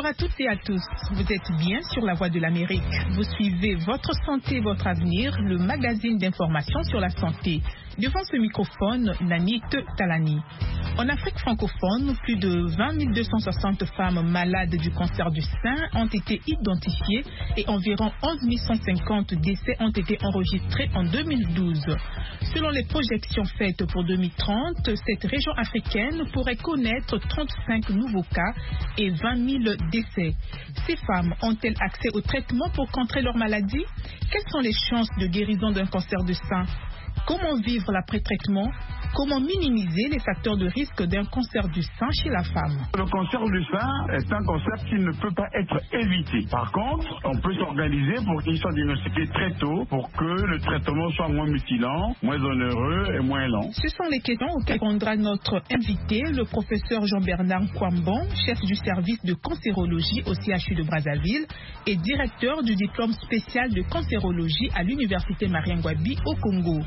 Bonjour à toutes et à tous. Vous êtes bien sur la Voix de l'Amérique. Vous suivez Votre Santé, Votre Avenir, le magazine d'information sur la santé. Devant ce microphone, Nanit Talani. En Afrique francophone, plus de 20 260 femmes malades du cancer du sein ont été identifiées et environ 11 150 décès ont été enregistrés en 2012. Selon les projections faites pour 2030, cette région africaine pourrait connaître 35 nouveaux cas et 20 000 décès. Ces femmes ont-elles accès au traitement pour contrer leur maladie? Quelles sont les chances de guérison d'un cancer du sein? Comment vivre l'après-traitement? Comment minimiser les facteurs de risque d'un cancer du sein chez la femme? Le cancer du sein est un cancer qui ne peut pas être évité. Par contre, on peut s'organiser pour qu'il soit diagnostiqué très tôt pour que le traitement soit moins mutilant, moins onéreux et moins lent. Ce sont les questions auxquelles répondra notre invité, le professeur Jean-Bernard Nkwambon, chef du service de cancérologie au CHU de Brazzaville et directeur du diplôme spécial de cancérologie à l'université Mariangwabi au Congo.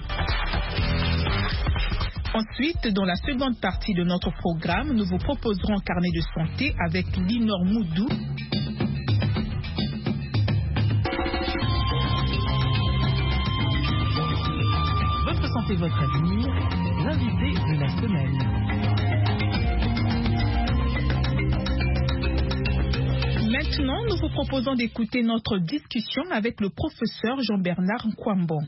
Ensuite, dans la seconde partie de notre programme, nous vous proposerons un carnet de santé avec Linor Moudou. Votre santé, votre avenir, l'invité de la semaine. Maintenant, nous vous proposons d'écouter notre discussion avec le professeur Jean-Bernard Nkwambon.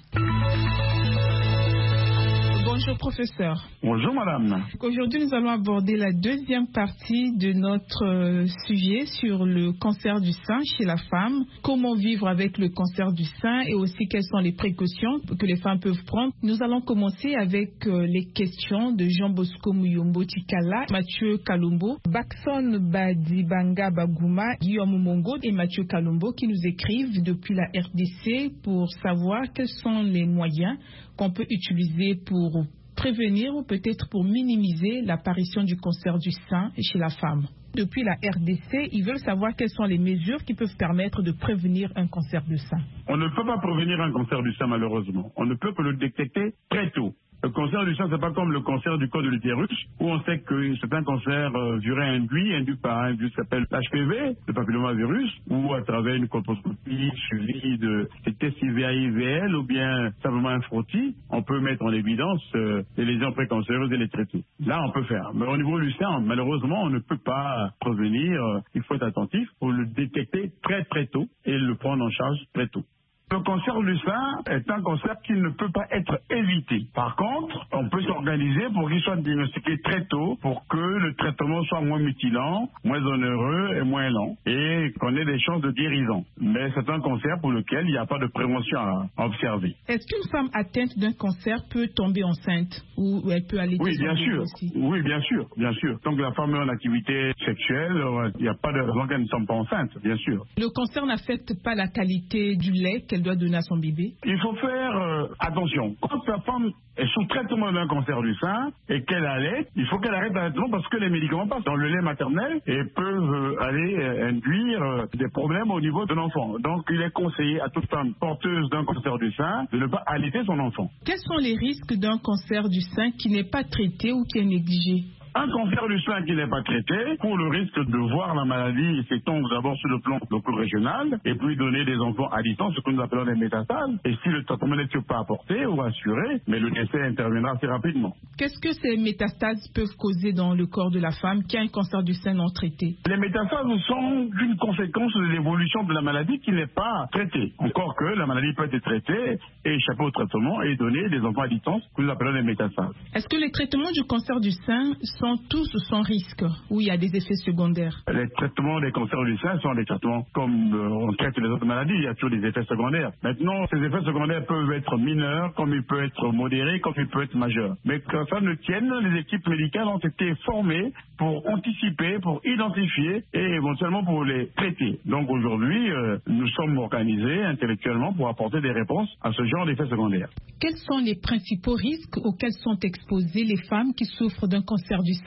Bonjour professeur. Bonjour madame. Aujourd'hui nous allons aborder la deuxième partie de notre sujet sur le cancer du sein chez la femme. Comment vivre avec le cancer du sein et aussi quelles sont les précautions que les femmes peuvent prendre. Nous allons commencer avec les questions de Jean Bosco Muyombo Tikala, Mathieu Kalumbo, Bakson Badibanga Bagouma, Guillaume Mongo et Mathieu Kalumbo qui nous écrivent depuis la RDC pour savoir quels sont les moyens qu'on peut utiliser pour prévenir ou peut-être pour minimiser l'apparition du cancer du sein chez la femme. Depuis la RDC, ils veulent savoir quelles sont les mesures qui peuvent permettre de prévenir un cancer du sein. On ne peut pas prévenir un cancer du sein malheureusement. On ne peut que le détecter très tôt. Le cancer du sein, c'est pas comme le cancer du col de l'utérus, où on sait que c'est un cancer induit par un virus qui s'appelle l'HPV, le papillomavirus, ou à travers une colposcopie suivie de tests IVA-IVL ou bien simplement un frottis, on peut mettre en évidence les lésions précancéreuses et les traiter. Là, on peut faire. Mais au niveau du sein, malheureusement, on ne peut pas prévenir. Il faut être attentif pour le détecter très très tôt et le prendre en charge très tôt. Le cancer du sein est un cancer qui ne peut pas être évité. Par contre, on peut s'organiser pour qu'il soit diagnostiqué très tôt pour que le traitement soit moins mutilant, moins onéreux et moins lent et qu'on ait des chances de guérison. Mais c'est un cancer pour lequel il n'y a pas de prévention à observer. Est-ce qu'une femme atteinte d'un cancer peut tomber enceinte ou elle peut aller Oui, bien sûr. Aussi? Oui, bien sûr, bien sûr. Tant que la femme est en activité sexuelle, il n'y a pas de raison qu'elle ne tombe pas enceinte, bien sûr. Le cancer n'affecte pas la qualité du lait qu'elle doit donner à son bébé? Il faut faire attention. Quand la femme est sous traitement d'un cancer du sein et qu'elle allait, il faut qu'elle arrête le traitement parce que les médicaments passent dans le lait maternel et peuvent aller induire des problèmes au niveau de l'enfant. Donc il est conseillé à toute femme porteuse d'un cancer du sein de ne pas allaiter son enfant. Quels sont les risques d'un cancer du sein qui n'est pas traité ou qui est négligé? Un cancer du sein qui n'est pas traité, pour le risque de voir la maladie s'étendre d'abord sur le plan local-régional et puis donner des enfants à distance, ce que nous appelons des métastases. Et si le traitement n'est pas apporté ou assuré, mais le décès interviendra assez rapidement. Qu'est-ce que ces métastases peuvent causer dans le corps de la femme qui a un cancer du sein non traité? Les métastases sont une conséquence de l'évolution de la maladie qui n'est pas traitée. Encore que la maladie peut être traitée et échapper au traitement et donner des enfants à distance, que nous appelons des métastases. Est-ce que les traitements du cancer du sein sont tous sans risque ou il y a des effets secondaires? Les traitements des cancers du sein sont des traitements comme on traite les autres maladies, il y a toujours des effets secondaires. Maintenant, ces effets secondaires peuvent être mineurs, comme ils peuvent être modérés, comme ils peuvent être majeurs. Mais quand ça ne tienne, les équipes médicales ont été formées pour anticiper, pour identifier et éventuellement pour les traiter. Donc aujourd'hui, nous sommes organisés intellectuellement pour apporter des réponses à ce genre d'effets secondaires. Quels sont les principaux risques auxquels sont exposées les femmes qui souffrent d'un cancer du sein?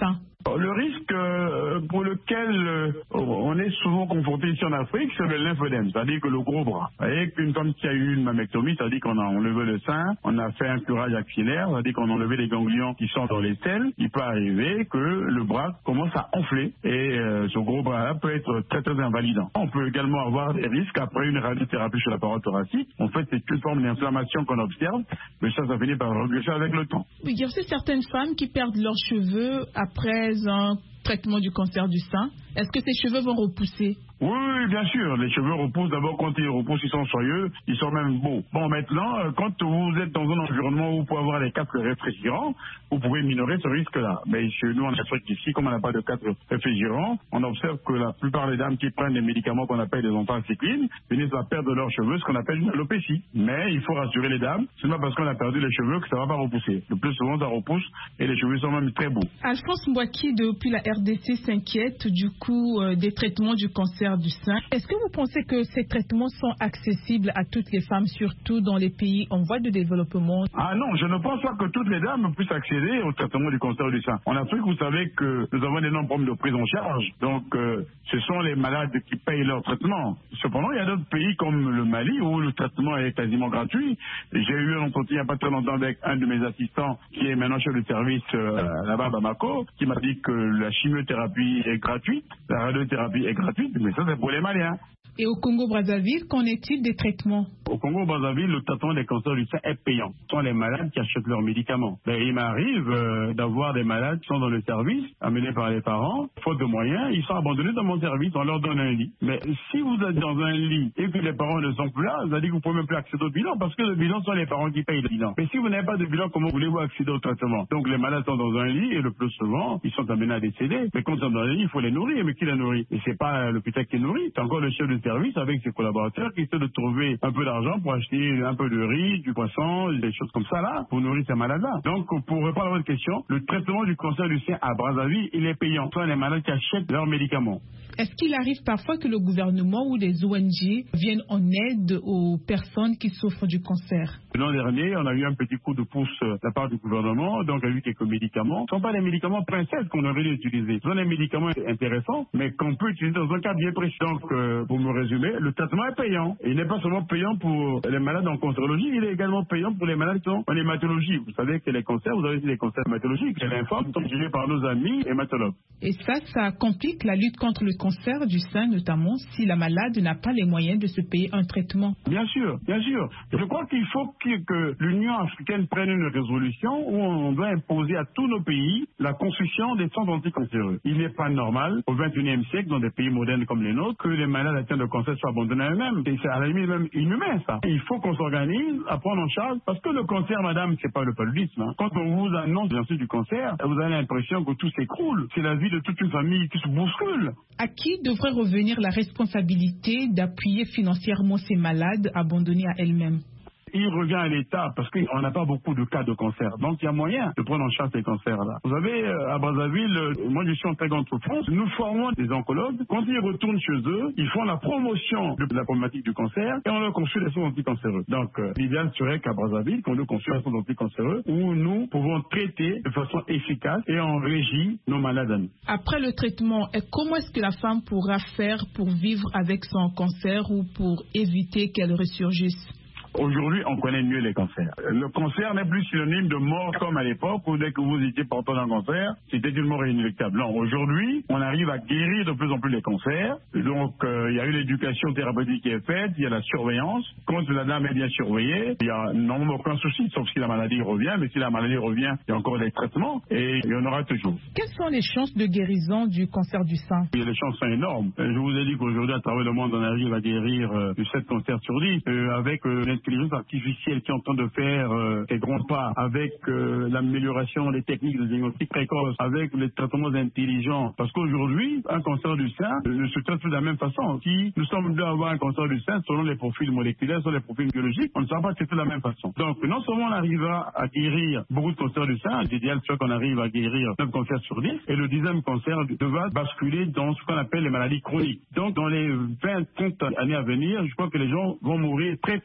Le risque pour lequel on est souvent confronté ici en Afrique, c'est le lymphodème, c'est-à-dire que le gros bras. Vous voyez qu'une femme qui a eu une mammectomie, c'est-à-dire qu'on a enlevé le sein, on a fait un curage axillaire, c'est-à-dire qu'on a enlevé les ganglions qui sont dans les selles, il peut arriver que le bras commence à enfler et ce gros bras-là peut être très très invalidant. On peut également avoir des risques après une radiothérapie sur la paroi thoracique. En fait, c'est une forme d'inflammation qu'on observe, mais ça finit par regresser avec le temps. Oui, il y a aussi certaines femmes qui perdent leurs cheveux après un traitement du cancer du sein. Est-ce que ces cheveux vont repousser? Oui, bien sûr. Les cheveux repoussent. D'abord, quand ils repoussent, ils sont soyeux, ils sont même beaux. Bon, maintenant, quand vous êtes dans un environnement où vous pouvez avoir des casques réfrigérants, vous pouvez minorer ce risque-là. Mais chez nous, en Afrique, ici, comme on n'a pas de casque réfrigérant, on observe que la plupart des dames qui prennent des médicaments qu'on appelle des anthracyclines finissent à perdre leurs cheveux, ce qu'on appelle une alopécie. Mais il faut rassurer les dames, ce n'est pas parce qu'on a perdu les cheveux que ça ne va pas repousser. Le plus souvent, ça repousse et les cheveux sont même très beaux. Alphonse Mbouaki, depuis la RDC, s'inquiète du coût des traitements du cancer du sein. Est-ce que vous pensez que ces traitements sont accessibles à toutes les femmes, surtout dans les pays en voie de développement? Ah non, je ne pense pas que toutes les dames puissent accéder au traitement du cancer du sein. En Afrique, vous savez que nous avons d'énormes problèmes de prise en charge. Donc, ce sont les malades qui payent leur traitement. Cependant, il y a d'autres pays comme le Mali où le traitement est quasiment gratuit. J'ai eu un entretien il n'y a pas très longtemps avec un de mes assistants qui est maintenant chef de service là-bas à Bamako, qui m'a dit que la chimiothérapie est gratuite, la radiothérapie est gratuite, mais ça c'est pour les Maliens. Et au Congo-Brazzaville, qu'en est-il des traitements? Au Congo-Brazzaville, le traitement des cancers du sein est payant. Ce sont les malades qui achètent leurs médicaments. Mais il m'arrive d'avoir des malades qui sont dans le service, amenés par les parents, faute de moyens, ils sont abandonnés dans mon service, on leur donne un lit. Mais si vous êtes dans un lit et que les parents ne sont plus là, ça veut dire que vous ne pouvez même plus accéder au bilan, parce que le bilan sont les parents qui payent le bilan. Mais si vous n'avez pas de bilan, comment voulez-vous accéder au traitement? Donc les malades sont dans un lit et le plus souvent, ils sont amenés à décéder. Mais quand ils sont dans un lit, il faut les nourrir. Mais qui les nourrit? Et c'est pas l'hôpital qui les nourrit, c'est encore le chef de service avec ses collaborateurs qui essaient de trouver un peu d'argent pour acheter un peu de riz, du poisson, des choses comme ça là, pour nourrir ces malades-là. Donc, pour répondre à votre question, le traitement du cancer du sein à Brazzaville, il est payant. Ce sont les malades qui achètent leurs médicaments. Est-ce qu'il arrive parfois que le gouvernement ou des ONG viennent en aide aux personnes qui souffrent du cancer? L'an dernier, on a eu un petit coup de pouce de la part du gouvernement, donc il y a eu quelques médicaments. Ce ne sont pas des médicaments princesses qu'on aurait dû utiliser. Ce sont des médicaments intéressants, mais qu'on peut utiliser dans un cas bien précis. Donc, pour me résumer, le traitement est payant. Et il n'est pas seulement payant pour les malades en cancérologie, il est également payant pour les malades qui sont en hématologie. Vous savez que les cancers, vous avez aussi des cancers hématologiques. Les lymphomes sont gérés par nos amis hématologues. Et ça complique la lutte contre le cancer du sein, notamment si la malade n'a pas les moyens de se payer un traitement. Bien sûr, bien sûr. Je crois qu'il faut que l'Union africaine prenne une résolution où on doit imposer à tous nos pays la construction des centres anticancéreux. Il n'est pas normal, au XXIe siècle, dans des pays modernes comme les nôtres, que les malades atteints de cancer soient abandonnés à eux-mêmes. Et c'est à la limite même inhumain, ça. Et il faut qu'on s'organise à prendre en charge, parce que le cancer, madame, c'est pas le paludisme. Hein. Quand on vous annonce l'insulte du cancer, vous avez l'impression que tout s'écroule. C'est la vie de toute une famille qui se bouscule. À qui devrait revenir la responsabilité d'appuyer financièrement ces malades abandonnés à elles-mêmes? Il revient à l'État parce qu'on n'a pas beaucoup de cas de cancer. Donc, il y a moyen de prendre en charge ces cancers-là. Vous savez, à Brazzaville, moi, je suis en très grande souffrance. Nous formons des oncologues. Quand ils retournent chez eux, ils font la promotion de la problématique du cancer et on leur construit des centres anticancéreux. Donc, l'idéal serait qu'à Brazzaville, qu'on nous construise un centre anticancéreux où nous pouvons traiter de façon efficace et en régie nos malades. Après le traitement, comment est-ce que la femme pourra faire pour vivre avec son cancer ou pour éviter qu'elle ressurgisse? Aujourd'hui, on connaît mieux les cancers. Le cancer n'est plus synonyme de mort comme à l'époque où dès que vous étiez porteur d'un cancer, c'était une mort inéluctable. Non, aujourd'hui, on arrive à guérir de plus en plus les cancers. Donc, il y a eu l'éducation thérapeutique qui est faite, il y a la surveillance. Quand la dame est bien surveillée, il n'y a normalement aucun souci, sauf si la maladie revient. Mais si la maladie revient, il y a encore des traitements et il y en aura toujours. Quelles sont les chances de guérison du cancer du sein? Les chances sont énormes. Je vous ai dit qu'aujourd'hui, à travers le monde, on arrive à guérir 7 cancers sur 10 avec l'intelligence artificielle qui est en train de faire des grands pas, avec l'amélioration des techniques de diagnostic précoce, avec les traitements intelligents. Parce qu'aujourd'hui, un cancer du sein ne se traite plus de la même façon. Si nous sommes deux à avoir un cancer du sein, selon les profils moléculaires, selon les profils biologiques, on ne sera pas traité de la même façon. Donc, non seulement on arrivera à guérir beaucoup de cancers du sein, l'idéal serait qu'on arrive à guérir 9 cancers sur 10, et le 10e cancer devra basculer dans ce qu'on appelle les maladies chroniques. Donc, dans les 20-30 années à venir, je crois que les gens vont mourir très très peu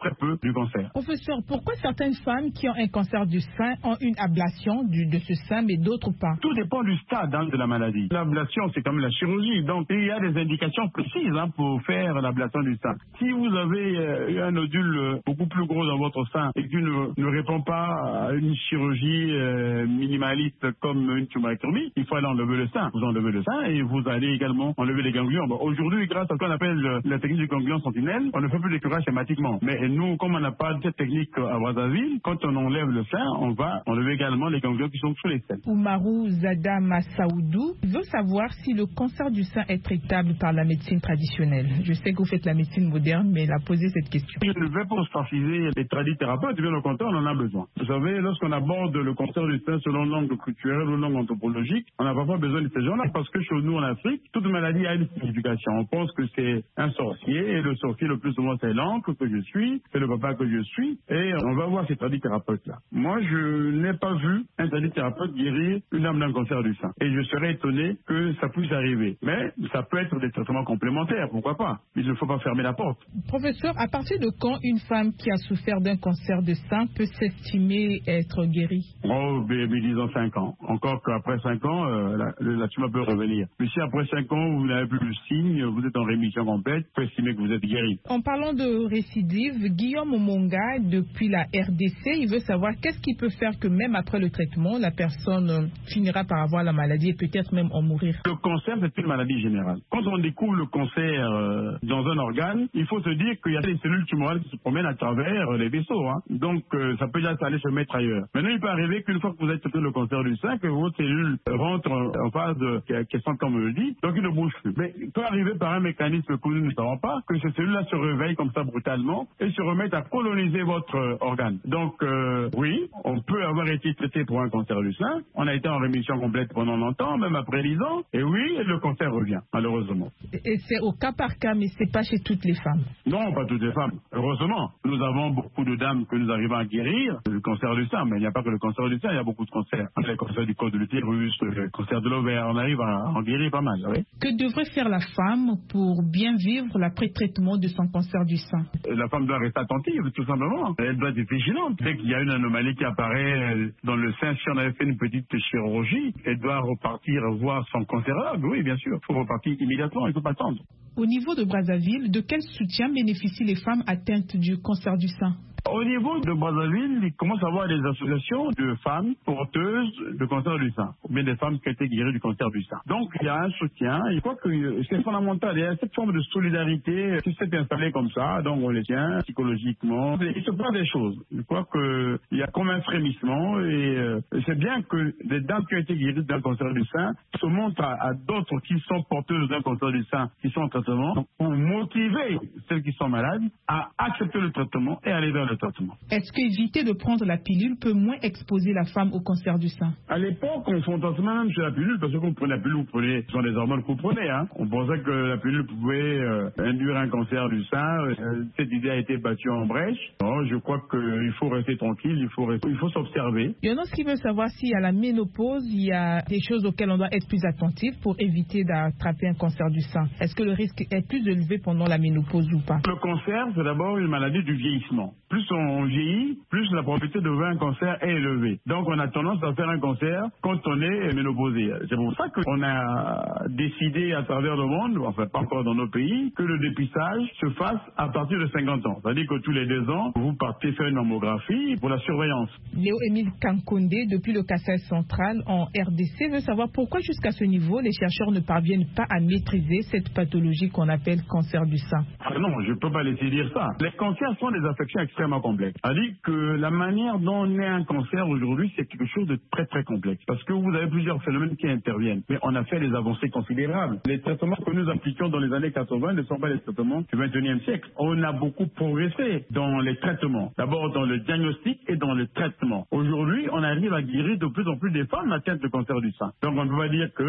du cancer. Professeur, pourquoi certaines femmes qui ont un cancer du sein ont une ablation de ce sein, mais d'autres pas? Tout dépend du stade de la maladie. L'ablation, c'est comme la chirurgie. Donc, il y a des indications précises pour faire l'ablation du sein. Si vous avez un nodule beaucoup plus gros dans votre sein et qui ne répond pas à une chirurgie minimaliste comme une tumorectomie, il faut aller enlever le sein. Vous enlevez le sein et vous allez également enlever les ganglions. Bon, aujourd'hui, grâce à ce qu'on appelle la technique du ganglion sentinelle, on ne fait plus de curage schématiquement. Mais nous, comme on n'a pas cette technique à Brazzaville, quand on enlève le sein, on va enlever également les ganglions qui sont sous les selles. Oumarou Zada Massaoudou veut savoir si le cancer du sein est traitable par la médecine traditionnelle. Je sais que vous faites la médecine moderne, mais il a posé cette question. Je ne vais pas ostraciser les tradithérapeutes, bien au contraire, on en a besoin. Vous savez, lorsqu'on aborde le cancer du sein selon l'angle culturel ou l'angle anthropologique, on n'a pas besoin de ces gens-là parce que chez nous en Afrique, toute maladie a une signification. On pense que c'est un sorcier et le sorcier le plus souvent c'est l'oncle que je suis, c'est le papa que je suis et on va voir ces tradithérapeutes-là. Moi, je n'ai pas vu un tradithérapeute guérir une dame d'un cancer du sein et je serais étonné que ça puisse arriver. Mais ça peut être des traitements complémentaires, pourquoi pas. Il ne faut pas fermer la porte. Professeur, à partir de quand une femme qui a souffert d'un cancer de sein peut s'estimer être guérie? Oh, mais disons 5 ans. Encore qu'après 5 ans, la tumeur peut revenir. Mais si après 5 ans, vous n'avez plus de signe, vous êtes en rémission complète, vous pouvez estimer que vous êtes guéri. En parlant de récidive, Guillaume Omonga, depuis la RDC, il veut savoir qu'est-ce qui peut faire que même après le traitement, la personne finira par avoir la maladie et peut-être même en mourir. Le cancer, c'est une maladie générale. Quand on découvre le cancer dans un organe, il faut se dire qu'il y a des cellules tumorales qui se promènent à travers les vaisseaux. Donc, ça peut déjà aller se mettre ailleurs. Maintenant, il peut arriver qu'une fois que vous avez traité le cancer du sein, que vos cellules rentrent en phase quiescente, comme on le dit, donc il ne bouge plus. Mais il peut arriver par un mécanisme que nous ne savons pas, que ces cellules-là se réveillent comme ça brutalement et se remettent à coloniser votre organe. Donc, oui, on peut avoir été traité pour un cancer du sein. On a été en rémission complète pendant longtemps, même après 10 ans. Et oui, le cancer revient, malheureusement. Et c'est au cas par cas, mais c'est pas chez toutes les femmes. Non, pas toutes les femmes. Heureusement, nous avons beaucoup de dames que nous arrivons à guérir du cancer du sein, mais il n'y a pas que le cancer du sein, il y a beaucoup de cancers. Le cancer du col de l'utérus, le cancer de l'ovaire, on arrive à en guérir pas mal. Oui. Que devrait faire la femme pour bien vivre l'après-traitement de son cancer du sein? La femme doit rester attentive, tout simplement. Elle doit être vigilante. Dès qu'il y a une anomalie qui apparaît dans le sein, si on avait fait une petite chirurgie, elle doit repartir voir son cancérologue. Oui, bien sûr. Il faut repartir immédiatement, il ne faut pas attendre. Au niveau de Brazzaville, de quel soutien bénéficient les femmes atteintes du cancer du sein? Au niveau de Brazzaville, il commence à avoir des associations de femmes porteuses de cancer du sein, ou bien des femmes qui ont été guéries du cancer du sein. Donc, il y a un soutien. Je crois que c'est fondamental. Il y a cette forme de solidarité qui s'est installée comme ça, donc on les tient psychologiquement. Il se passe des choses. Je crois qu'il y a comme un frémissement et c'est bien que des dames qui ont été guéries d'un cancer du sein se montrent à d'autres qui sont porteuses d'un cancer du sein, qui sont en traitement, pour motiver celles qui sont malades à accepter le traitement et aller vers le traitement. Est-ce qu'éviter de prendre la pilule peut moins exposer la femme au cancer du sein? À l'époque, on fantasmait même sur la pilule, parce que quand vous prenez la pilule, ce sont des hormones que vous prenez. On pensait que la pilule pouvait induire un cancer du sein. Cette idée a été battue en brèche. Non, je crois qu'il faut rester tranquille, il faut s'observer. Il y en a qui veut savoir si à la ménopause, il y a des choses auxquelles on doit être plus attentif pour éviter d'attraper un cancer du sein. Est-ce que le risque est plus élevé pendant la ménopause ou pas? Le cancer, c'est d'abord une maladie du vieillissement. Plus on vieillit, plus la probabilité de voir un cancer est élevée. Donc on a tendance à faire un cancer quand on est ménopausé. C'est pour ça qu'on a décidé à travers le monde, enfin pas encore dans nos pays, que le dépistage se fasse à partir de 50 ans. C'est-à-dire que tous les 2 ans, vous partez faire une mammographie pour la surveillance. Léo-Émile Kankonde, depuis le Kassai central en RDC, veut savoir pourquoi jusqu'à ce niveau, les chercheurs ne parviennent pas à maîtriser cette pathologie qu'on appelle cancer du sein. Non, je ne peux pas laisser dire ça. Les cancers sont des affections extrêmement complexes. C'est-à-dire que la manière dont on est un cancer aujourd'hui, c'est quelque chose de très très complexe. Parce que vous avez plusieurs phénomènes qui interviennent. Mais on a fait des avancées considérables. Les traitements que nous appliquions dans les années 80 ne sont pas les traitements du 21e siècle. On a beaucoup progressé dans les traitements. D'abord dans le diagnostic et dans le traitement. Aujourd'hui, on arrive à guérir de plus en plus des femmes atteintes de cancer du sein. Donc on ne peut pas dire que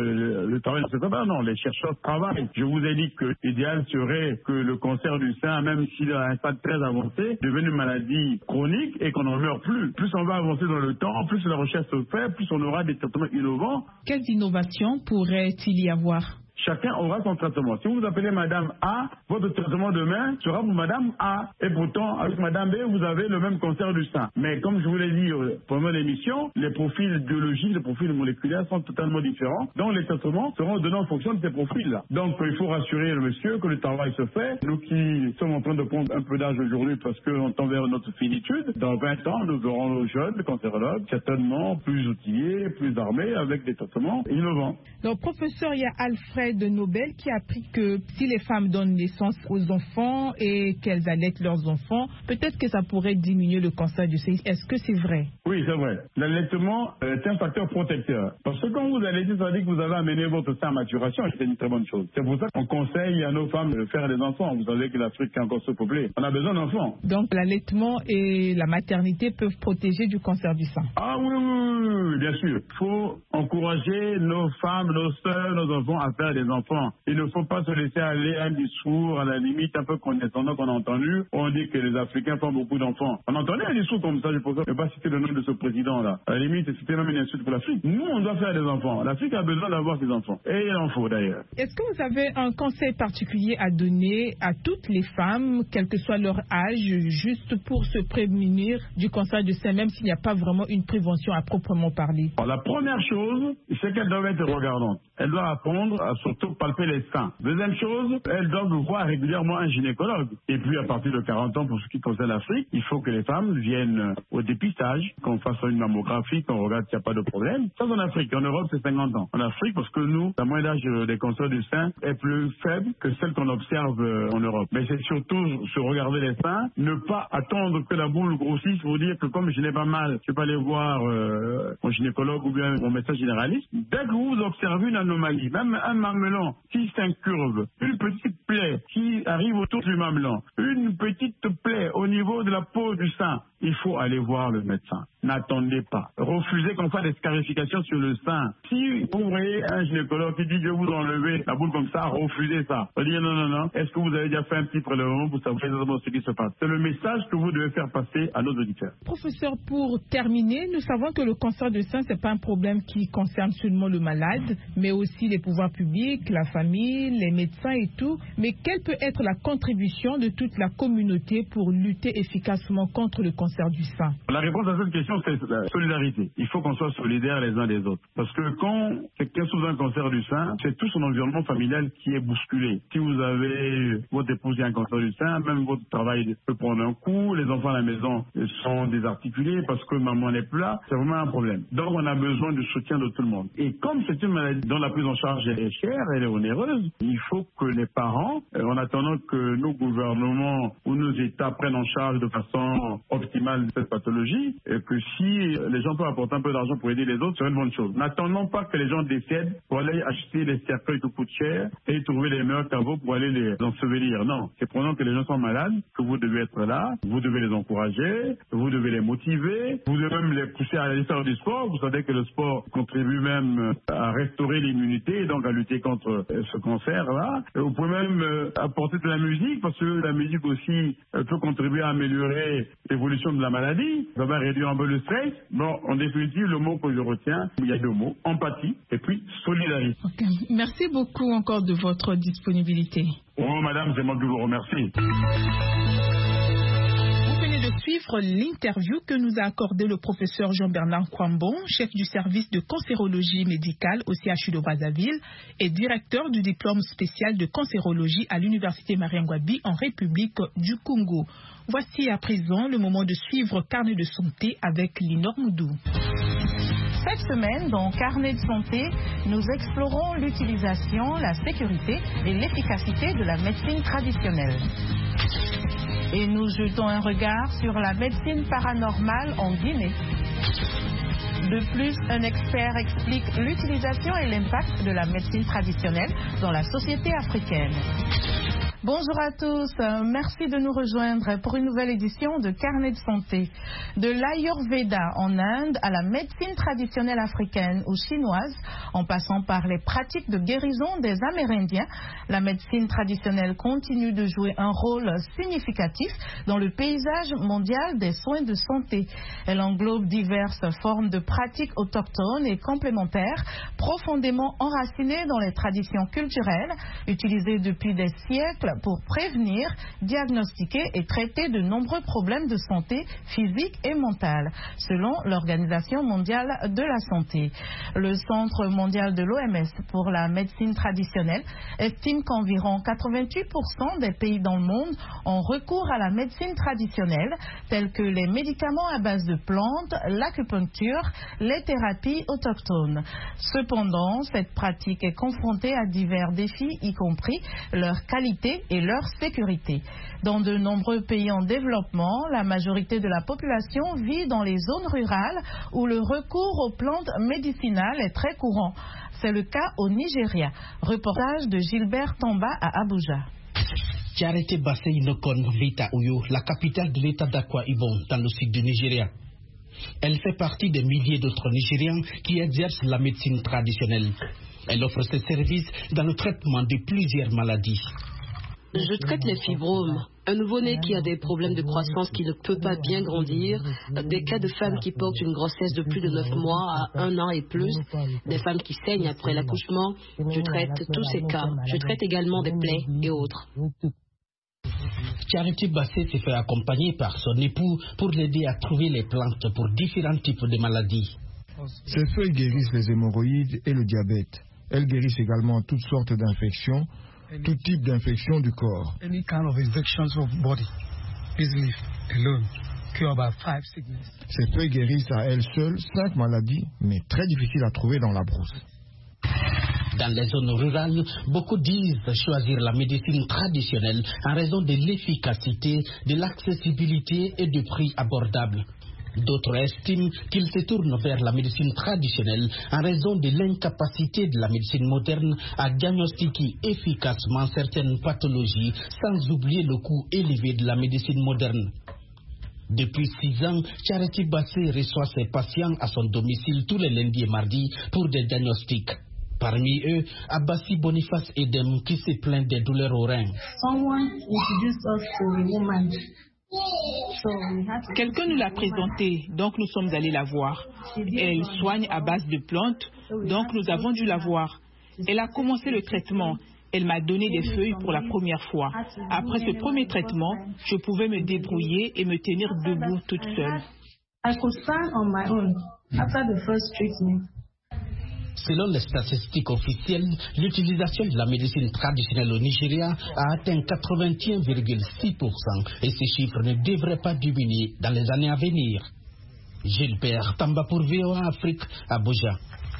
le travail ne se fait pas. Non, les chercheurs travaillent. Je vous ai dit que l'idéal serait que le cancer du sein, même s'il est à un stade très avancé, devienne une maladie chronique et qu'on n'en meurt plus. Plus on va avancer dans le temps, plus la recherche se fait, plus on aura des traitements innovants. Quelles innovations pourrait-il y avoir? Chacun aura son traitement. Si vous appelez Madame A, votre traitement demain sera pour Madame A. Et pourtant, avec Madame B, vous avez le même cancer du sein. Mais comme je vous l'ai dit pendant l'émission, les profils biologiques, les profils moléculaires sont totalement différents. Donc les traitements seront donnés en fonction de ces profils-là. Donc il faut rassurer le monsieur que le travail se fait. Nous qui sommes en train de prendre un peu d'âge aujourd'hui parce qu'on tend vers notre finitude, dans 20 ans, nous verrons nos jeunes cancérologues certainement plus outillés, plus armés avec des traitements innovants. Donc professeur, il y a Alfred Nobel qui a appris que si les femmes donnent naissance aux enfants et qu'elles allaitent leurs enfants, peut-être que ça pourrait diminuer le cancer du sein. Est-ce que c'est vrai? Oui, c'est vrai. L'allaitement est un facteur protecteur. Parce que quand vous allaitez, ça veut dire que vous avez amené votre sein à maturation. C'est une très bonne chose. C'est pour ça qu'on conseille à nos femmes de faire des enfants. Vous savez que l'Afrique est encore sous-peuplée. On a besoin d'enfants. Donc l'allaitement et la maternité peuvent protéger du cancer du sein. Ah oui, bien sûr. Il faut encourager nos femmes, nos sœurs, nos enfants à faire des enfants. Il ne faut pas se laisser aller à un discours, à la limite, un peu condescendant qu'on a entendu. On dit que les Africains font beaucoup d'enfants. On entendait un discours comme ça, je ne vais pas citer le nom de ce président-là. À la limite, c'était même une insulte pour l'Afrique. Nous, on doit faire des enfants. L'Afrique a besoin d'avoir des enfants. Et il en faut d'ailleurs. Est-ce que vous avez un conseil particulier à donner à toutes les femmes, quel que soit leur âge, juste pour se prémunir du cancer du sein, même s'il n'y a pas vraiment une prévention à proprement parler? Alors, la première chose, c'est qu'elles doivent être regardantes. Elles doivent apprendre à surtout palper les seins. Deuxième chose, elles doivent voir régulièrement un gynécologue. Et puis, à partir de 40 ans, pour ce qui concerne l'Afrique, il faut que les femmes viennent au dépistage, qu'on fasse une mammographie, qu'on regarde s'il n'y a pas de problème. Ça, en Afrique. En Europe, c'est 50 ans. En Afrique, parce que nous, la moyenne d'âge des cancers du sein est plus faible que celle qu'on observe en Europe. Mais c'est surtout se regarder les seins, ne pas attendre que la boule grossisse pour dire que comme je n'ai pas mal, je peux aller voir mon gynécologue ou bien mon médecin généraliste. Dès que vous observez une anomalie, même un mamelon qui s'incurve, une petite plaie qui arrive autour du mamelon, une petite plaie au niveau de la peau du sein, il faut aller voir le médecin. N'attendez pas. Refusez qu'on fasse des scarifications sur le sein. Si vous voyez un gynécologue qui dit je vais vous enlever la boule comme ça, refusez ça. Vous dites non. Est-ce que vous avez déjà fait un petit prélèvement pour savoir exactement ce qui se passe? C'est le message que vous devez faire passer à nos auditeurs. Professeur, pour terminer, nous savons que le cancer du sein, c'est pas un problème qui concerne seulement le malade, mais aussi les pouvoirs publics, la famille, les médecins et tout. Mais quelle peut être la contribution de toute la communauté pour lutter efficacement contre le cancer du sein? La réponse à cette question, c'est la solidarité. Il faut qu'on soit solidaires les uns des autres. Parce que quand quelqu'un souffre d'un cancer du sein, c'est tout son environnement familial qui est bousculé. Si vous avez votre épouse qui a un cancer du sein, même votre travail peut prendre un coup, les enfants à la maison sont désarticulés parce que maman n'est plus là, c'est vraiment un problème. Donc on a besoin du soutien de tout le monde. Et comme c'est une maladie dont la prise en charge est chère, elle est onéreuse, il faut que les parents, en attendant que nos gouvernements ou nos États prennent en charge de façon optimale cette pathologie, et que si les gens peuvent apporter un peu d'argent pour aider les autres, c'est une bonne chose. N'attendons pas que les gens décèdent pour aller acheter les cercueils qui coûtent cher et trouver les meilleurs caveaux pour aller les ensevelir. Non, c'est pendant que les gens sont malades que vous devez être là, vous devez les encourager, vous devez les motiver, vous devez même les pousser à aller faire du sport. Vous savez que le sport contribue même à restaurer l'immunité et donc à lutter contre ce cancer-là. Et vous pouvez même apporter de la musique parce que la musique aussi peut contribuer à améliorer l'évolution de la maladie. Ça va réduire un peu le stress. Bon, en définitive, le mot que je retiens, il y a deux mots, empathie et puis solidarité. Okay. Merci beaucoup encore de votre disponibilité. Oh, madame, c'est moi qui vous remercie. De suivre l'interview que nous a accordé le professeur Jean-Bernard Kwambon, chef du service de cancérologie médicale au CHU de Brazzaville et directeur du diplôme spécial de cancérologie à l'université Mariangwabi en République du Congo. Voici à présent le moment de suivre Carnet de santé avec Linor Moudou. Cette semaine, dans Carnet de santé, nous explorons l'utilisation, la sécurité et l'efficacité de la médecine traditionnelle. Et nous jetons un regard sur la médecine paranormale en Guinée. De plus, un expert explique l'utilisation et l'impact de la médecine traditionnelle dans la société africaine. Bonjour à tous, merci de nous rejoindre pour une nouvelle édition de Carnet de santé. De l'Ayurveda en Inde à la médecine traditionnelle africaine ou chinoise, en passant par les pratiques de guérison des Amérindiens, la médecine traditionnelle continue de jouer un rôle significatif dans le paysage mondial des soins de santé. Elle englobe diverses formes de pratiques autochtones et complémentaires, profondément enracinées dans les traditions culturelles, utilisées depuis des siècles pour prévenir, diagnostiquer et traiter de nombreux problèmes de santé physique et mentale, selon l'Organisation mondiale de la santé. Le Centre mondial de l'OMS pour la médecine traditionnelle estime qu'environ 88% des pays dans le monde ont recours à la médecine traditionnelle, tels que les médicaments à base de plantes, l'acupuncture, les thérapies autochtones. Cependant, cette pratique est confrontée à divers défis, y compris leur qualité et leur sécurité. Dans de nombreux pays en développement, la majorité de la population vit dans les zones rurales où le recours aux plantes médicinales est très courant. C'est le cas au Nigeria. Reportage de Gilbert Tamba à Abuja. Charity Bassey Inokon vit à Uyo, la capitale de l'état d'Akwa Ibom, dans le sud du Nigeria. Elle fait partie des milliers d'autres Nigérians qui exercent la médecine traditionnelle. Elle offre ses services dans le traitement de plusieurs maladies. Je traite les fibromes, un nouveau-né qui a des problèmes de croissance qui ne peut pas bien grandir, des cas de femmes qui portent une grossesse de plus de 9 mois à 1 an et plus, des femmes qui saignent après l'accouchement. Je traite tous ces cas. Je traite également des plaies et autres. Charity Bassey se fait accompagner par son époux pour l'aider à trouver les plantes pour différents types de maladies. Ces feuilles guérissent les hémorroïdes et le diabète. Elles guérissent également toutes sortes d'infections, tout type d'infection du corps. Ces feuilles guérissent à elles seules 5 maladies, mais très difficiles à trouver dans la brousse. Dans les zones rurales, beaucoup disent choisir la médecine traditionnelle en raison de l'efficacité, de l'accessibilité et du prix abordable. D'autres estiment qu'ils se tournent vers la médecine traditionnelle en raison de l'incapacité de la médecine moderne à diagnostiquer efficacement certaines pathologies, sans oublier le coût élevé de la médecine moderne. Depuis 6 ans, Charity Bassey reçoit ses patients à son domicile tous les lundis et mardis pour des diagnostics. Parmi eux, Abbassi Boniface Edem qui se plaint des douleurs aux reins. Quelqu'un nous l'a présenté, donc nous sommes allés la voir. Elle soigne à base de plantes, donc nous avons dû la voir. Elle a commencé le traitement. Elle m'a donné des feuilles pour la première fois. Après ce premier traitement, je pouvais me débrouiller et me tenir debout toute seule. Selon les statistiques officielles, l'utilisation de la médecine traditionnelle au Nigeria a atteint 81,6% et ces chiffres ne devraient pas diminuer dans les années à venir. Gilbert Tamba pour VOA Afrique, Abuja.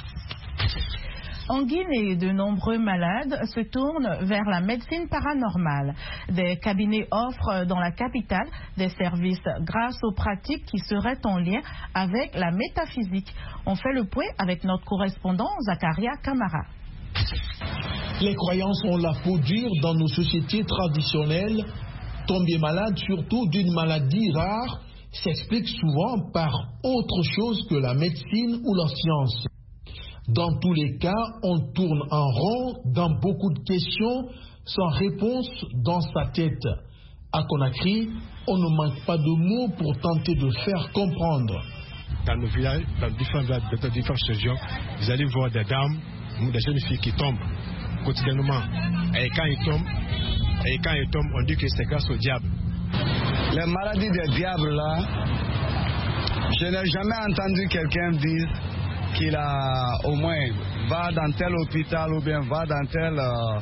En Guinée, de nombreux malades se tournent vers la médecine paranormale. Des cabinets offrent dans la capitale des services grâce aux pratiques qui seraient en lien avec la métaphysique. On fait le point avec notre correspondant Zakaria Kamara. Les croyances ont la peau dure dans nos sociétés traditionnelles. Tomber malade, surtout d'une maladie rare, s'explique souvent par autre chose que la médecine ou la science. Dans tous les cas, on tourne en rond dans beaucoup de questions sans réponse dans sa tête. À Conakry, on ne manque pas de mots pour tenter de faire comprendre. Dans nos villages, dans différentes régions, vous allez voir des dames, des jeunes filles qui tombent quotidiennement. Et quand ils tombent, on dit que c'est grâce au diable. Les maladies des diables là, je n'ai jamais entendu quelqu'un dire qu'il a au moins va dans tel hôpital ou bien va dans tel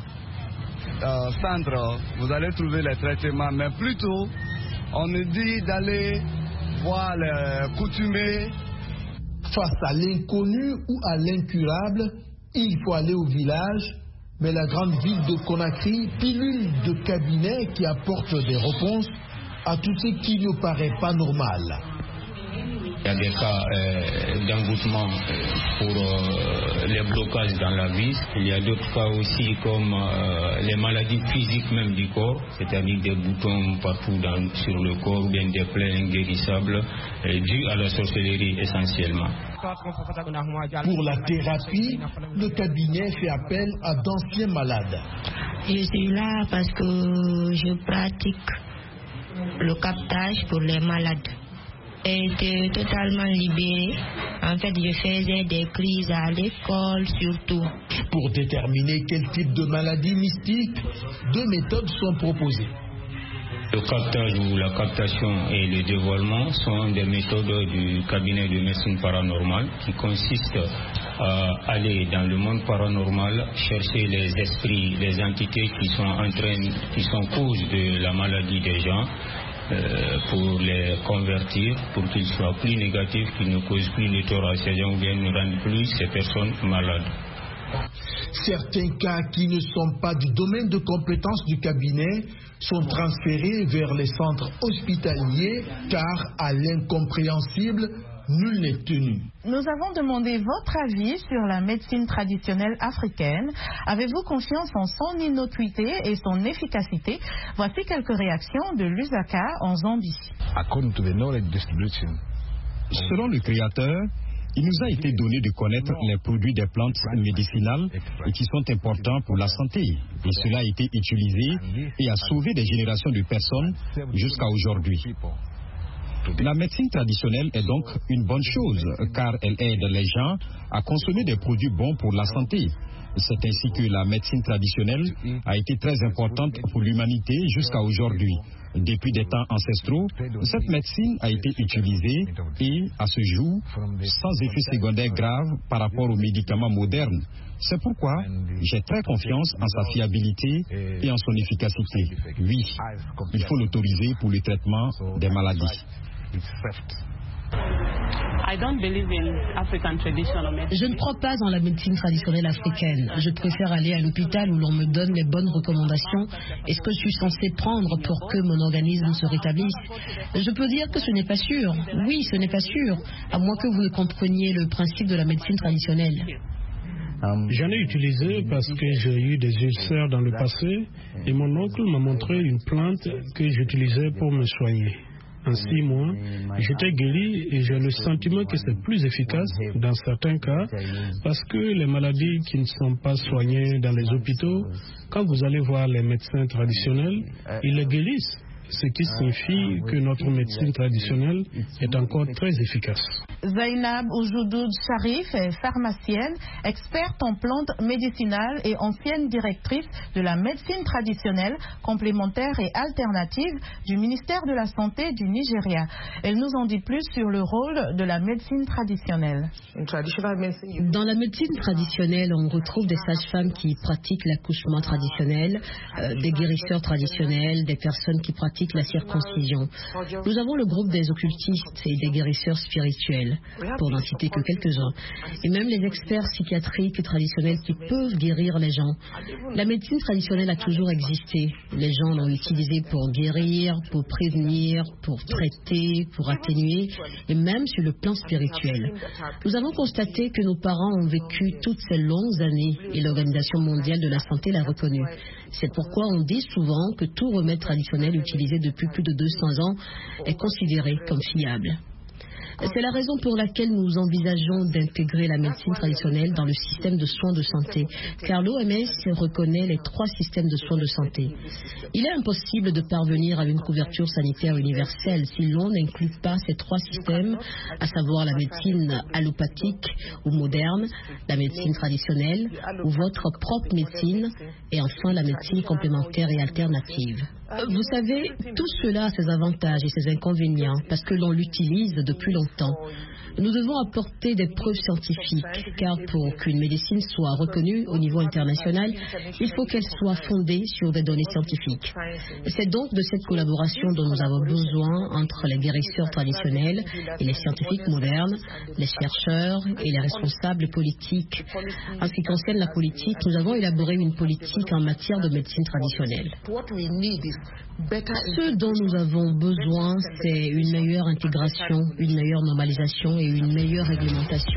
centre, vous allez trouver les traitements, mais plutôt on nous dit d'aller voir les coutumiers. Face à l'inconnu ou à l'incurable, il faut aller au village, mais la grande ville de Conakry pilule de cabinets qui apportent des réponses à tout ce qui ne paraît pas normal. Il y a des cas d'engouement pour les blocages dans la vis. Il y a d'autres cas aussi comme les maladies physiques même du corps, c'est-à-dire des boutons partout sur le corps ou bien des plaies inguérissables dues à la sorcellerie essentiellement. Pour la thérapie, le cabinet fait appel à d'anciens malades. Je suis là parce que je pratique le captage pour les malades. J'étais totalement libérée. En fait, je faisais des crises à l'école surtout. Pour déterminer quel type de maladie mystique, 2 méthodes sont proposées. Le captage ou la captation et le dévoilement sont des méthodes du cabinet de médecine paranormale qui consistent à aller dans le monde paranormal, chercher les esprits, les entités qui sont cause de la maladie des gens, pour les convertir, pour qu'ils soient plus négatifs, qu'ils ne causent plus de tort à ces gens ou bien ne rendent plus ces personnes malades. Certains cas qui ne sont pas du domaine de compétence du cabinet sont transférés vers les centres hospitaliers car à l'incompréhensible, nul n'est tenu. Nous avons demandé votre avis sur la médecine traditionnelle africaine. Avez-vous confiance en son innocuité et son efficacité? Voici quelques réactions de Lusaka en Zambie. Selon le créateur, il nous a été donné de connaître les produits des plantes médicinales et qui sont importants pour la santé. Et cela a été utilisé et a sauvé des générations de personnes jusqu'à aujourd'hui. La médecine traditionnelle est donc une bonne chose car elle aide les gens à consommer des produits bons pour la santé. C'est ainsi que la médecine traditionnelle a été très importante pour l'humanité jusqu'à aujourd'hui. Depuis des temps ancestraux, cette médecine a été utilisée et, à ce jour, sans effet secondaire grave par rapport aux médicaments modernes. C'est pourquoi j'ai très confiance en sa fiabilité et en son efficacité. Oui, il faut l'autoriser pour le traitement des maladies. Je ne crois pas en la médecine traditionnelle africaine. Je préfère aller à l'hôpital où l'on me donne les bonnes recommandations et ce que je suis censé prendre pour que mon organisme se rétablisse. Je peux dire que ce n'est pas sûr. Oui, ce n'est pas sûr, à moins que vous ne compreniez le principe de la médecine traditionnelle. J'en ai utilisé parce que j'ai eu des ulcères dans le passé et mon oncle m'a montré une plante que j'utilisais pour me soigner. En 6 mois, j'étais guéri et j'ai le sentiment que c'est plus efficace dans certains cas parce que les maladies qui ne sont pas soignées dans les hôpitaux, quand vous allez voir les médecins traditionnels, ils les guérissent, ce qui signifie que notre médecine traditionnelle est encore très efficace. Zainab Oujoudou Sharif est pharmacienne, experte en plantes médicinales et ancienne directrice de la médecine traditionnelle, complémentaire et alternative du ministère de la Santé du Nigeria. Elle nous en dit plus sur le rôle de la médecine traditionnelle. Dans la médecine traditionnelle, on retrouve des sages-femmes qui pratiquent l'accouchement traditionnel, des guérisseurs traditionnels, des personnes qui pratiquent la circoncision. Nous avons le groupe des occultistes et des guérisseurs spirituels, pour n'en citer que quelques-uns, et même les experts psychiatriques traditionnels qui peuvent guérir les gens. La médecine traditionnelle a toujours existé. Les gens l'ont utilisée pour guérir, pour prévenir, pour traiter, pour atténuer, et même sur le plan spirituel. Nous avons constaté que nos parents ont vécu toutes ces longues années et l'Organisation mondiale de la santé l'a reconnu. C'est pourquoi on dit souvent que tout remède traditionnel utilisé depuis plus de 200 ans est considéré comme fiable. C'est la raison pour laquelle nous envisageons d'intégrer la médecine traditionnelle dans le système de soins de santé, car l'OMS reconnaît les 3 systèmes de soins de santé. Il est impossible de parvenir à une couverture sanitaire universelle si l'on n'inclut pas ces 3 systèmes, à savoir la médecine allopathique ou moderne, la médecine traditionnelle ou votre propre médecine, et enfin la médecine complémentaire et alternative. Vous savez, tout cela a ses avantages et ses inconvénients parce que l'on l'utilise depuis longtemps. Nous devons apporter des preuves scientifiques, car pour qu'une médecine soit reconnue au niveau international, il faut qu'elle soit fondée sur des données scientifiques. C'est donc de cette collaboration dont nous avons besoin entre les guérisseurs traditionnels et les scientifiques modernes, les chercheurs et les responsables politiques. En ce qui concerne la politique, nous avons élaboré une politique en matière de médecine traditionnelle. Ce dont nous avons besoin, c'est une meilleure intégration, une meilleure normalisation et une meilleure réglementation.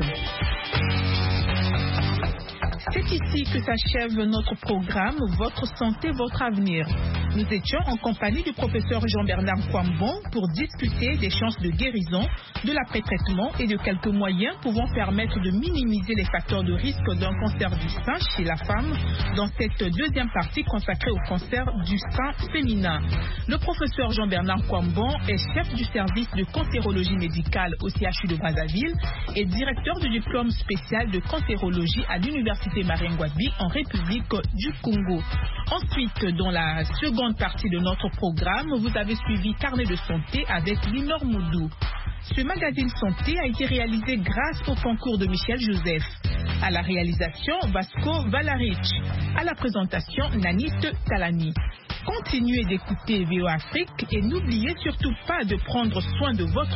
C'est ici que s'achève notre programme Votre santé, votre avenir. Nous étions en compagnie du professeur Jean-Bernard Kwambon pour discuter des chances de guérison, de l'après-traitement et de quelques moyens pouvant permettre de minimiser les facteurs de risque d'un cancer du sein chez la femme dans cette deuxième partie consacrée au cancer du sein féminin. Le professeur Jean-Bernard Kwambon est chef du service de cancérologie médicale au CHU de Brazzaville et directeur du diplôme spécial de cancérologie à l'université Marien-Ngouabi en République du Congo. Ensuite, dans la seconde partie de notre programme, vous avez suivi Carnet de santé avec Linor Moudou. Ce magazine santé a été réalisé grâce au concours de Michel Joseph. À la réalisation, Vasco Valaric. À la présentation, Nanit Talani. Continuez d'écouter VOA Afrique et n'oubliez surtout pas de prendre soin de votre